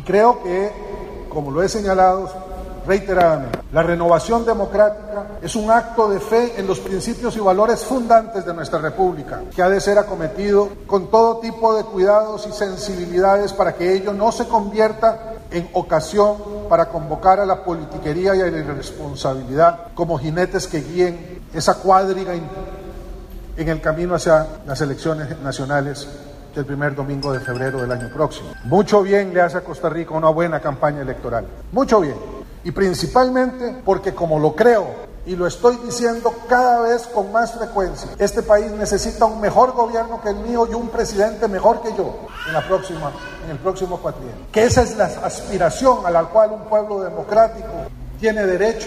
creo que, como lo he señalado reiteradamente, la renovación democrática es un acto de fe en los principios y valores fundantes de nuestra República, que ha de ser acometido con todo tipo de cuidados y sensibilidades para que ello no se convierta en ocasión para convocar a la politiquería y a la irresponsabilidad como jinetes que guíen esa cuadriga en el camino hacia las elecciones nacionales del primer domingo de febrero del año próximo. Mucho bien le hace a Costa Rica una buena campaña electoral, mucho bien. Y principalmente porque, como lo creo y lo estoy diciendo cada vez con más frecuencia, este país necesita un mejor gobierno que el mío y un presidente mejor que yo en el próximo cuatrienio. Que esa es la aspiración a la cual un pueblo democrático tiene derecho.